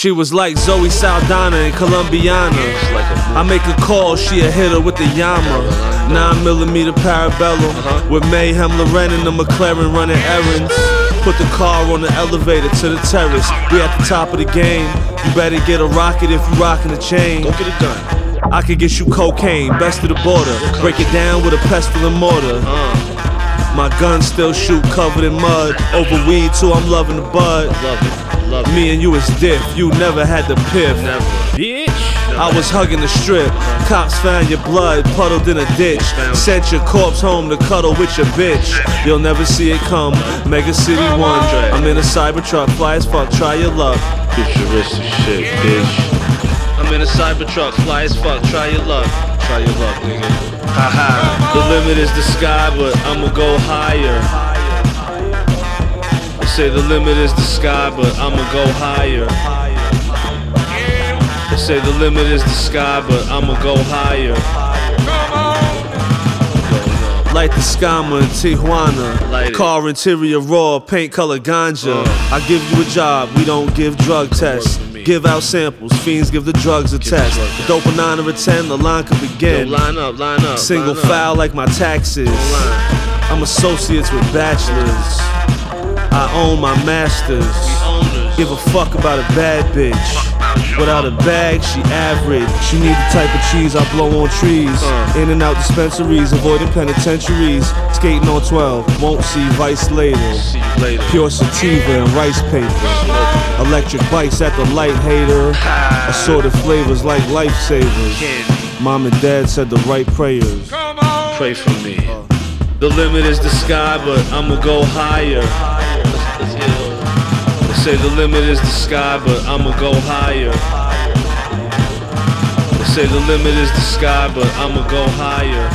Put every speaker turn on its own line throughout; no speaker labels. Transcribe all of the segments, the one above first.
She was like Zoe Saldana and Colombiana. I make a call, she a hitter with the Yama. 9mm Parabellum with Mayhem Loren and the McLaren running errands. Put the car on the elevator to the terrace. We at the top of the game. You better get a rocket if you rockin' the chain.
Go get a gun.
I could get you cocaine, best of the border. Break it down with a pestle and mortar. My gun still shoot covered in mud. Over weed too, I'm loving the bud.
Love it.
Me and you is diff, you never had the piff.
Never. Bitch.
I was hugging the strip. Cops found your blood puddled in a ditch. Sent your corpse home to cuddle with your bitch. You'll never see it come. Mega City 1. I'm in a Cybertruck, fly as fuck, try your luck.
Futuristic shit, bitch. I'm in a Cybertruck, fly as fuck, try your luck. Try your luck, nigga. Haha.
The limit is the sky, but I'ma go higher. They say the limit is the sky, but I'ma go higher. They say the limit is the sky, but I'ma go higher. Light the Scama in Tijuana. Car interior raw, paint color ganja. I give you a job, we don't give drug tests. Give out samples, fiends give the drugs a test. Dope a 9 or a 10, the line can begin.
Line up.
Single file like my taxes. I'm associates with bachelors. I own my masters. Give a fuck about a bad bitch. Without a bag, she average. She need the type of cheese I blow on trees. In and out dispensaries, avoiding penitentiaries. Skating on 12, won't see vice later. Pure sativa and rice paper. Electric bikes at the light hater. Assorted flavors like lifesavers. Mom and dad said the right prayers.
Pray for me.
The limit is the sky, but I'ma go higher. They say the limit is the sky, but I'ma go higher. They say the limit is the sky, but I'ma go higher.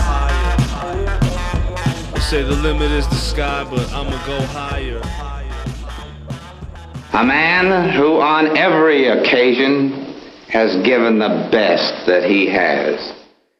They say the limit is the sky, but I'ma go higher.
A man who on every occasion has given the best that he has.